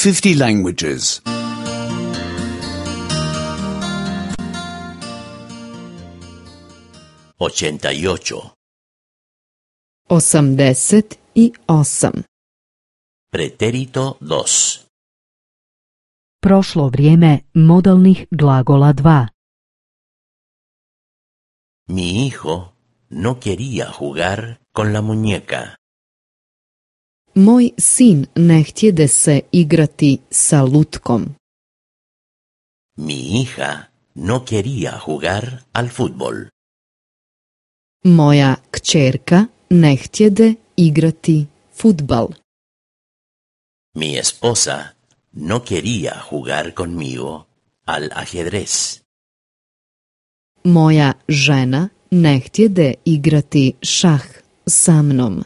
50 languages. 88. 88. Pretérito 2. Prošlo vrijeme modalnih glagola 2. Mi hijo no quería jugar con la muñeca. Moj sin ne htjede se igrati sa lutkom. Mi hija no quería jugar al fútbol. Moja kćerka ne htjede igrati fudbal. Mi esposa no quería jugar conmigo al ajedrez. Moja žena ne htjede igrati šah sa mnom.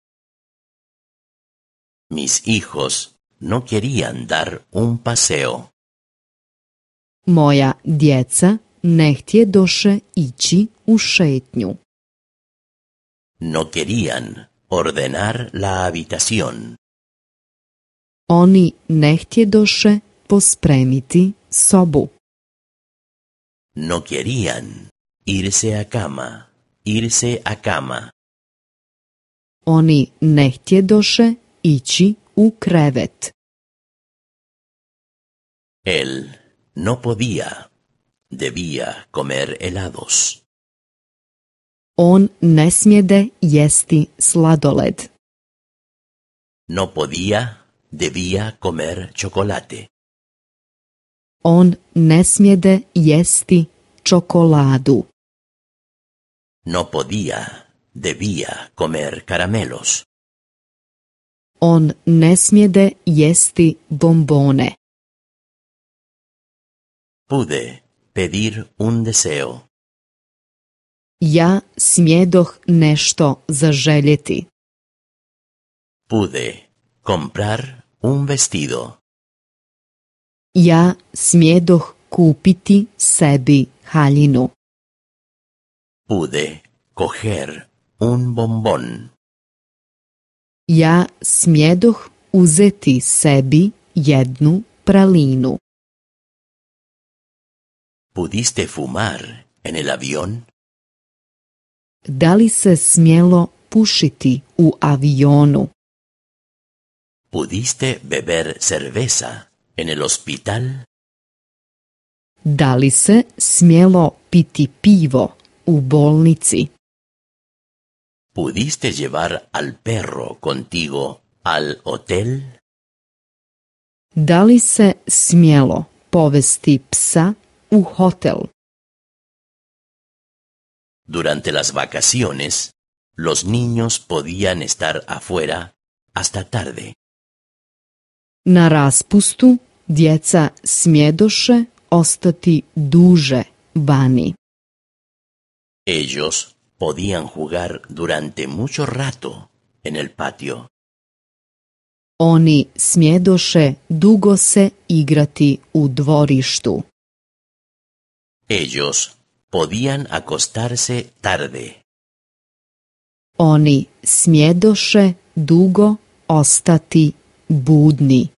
Mis hijos no querían dar un paseo. Moja djeca ne htjedoše ići u šetnju. No querían ordenar la habitación. Oni ne htjedoše pospremiti sobu. No querían irse a cama. Oni ne htjedoše ići u krevet. Él no podía, debía comer helados. On ne smjede jesti sladoled. No podía, debía comer chocolate. On ne smjede jesti čokoladu. No podía, debía comer caramelos. On ne smjede jesti bombone. Pude pedir un deseo. Ja smjedoh nešto zaželjeti. Pude comprar un vestido. Ja smjedoh kupiti sebi haljinu. Pude coger un bombón. Ja smjedoh uzeti sebi jednu pralinu. ¿Pudiste fumar en el avión? Da li se smjelo pušiti u avionu? ¿Pudiste beber cerveza en el hospital? Da li se smjelo piti pivo u bolnici? ¿Pudiste llevar al perro contigo al hotel? Da li se smjelo povesti psa u hotel? Durante las vacaciones, los niños podían estar afuera hasta tarde. Na raspustu djeca smjedoše ostati duže vani. Ellos podían jugar durante mucho rato en el patio. Oni smjedoše dugo se igrati u dvorištu. Ellos podían acostarse tarde. Oni smjedoše dugo ostati budni.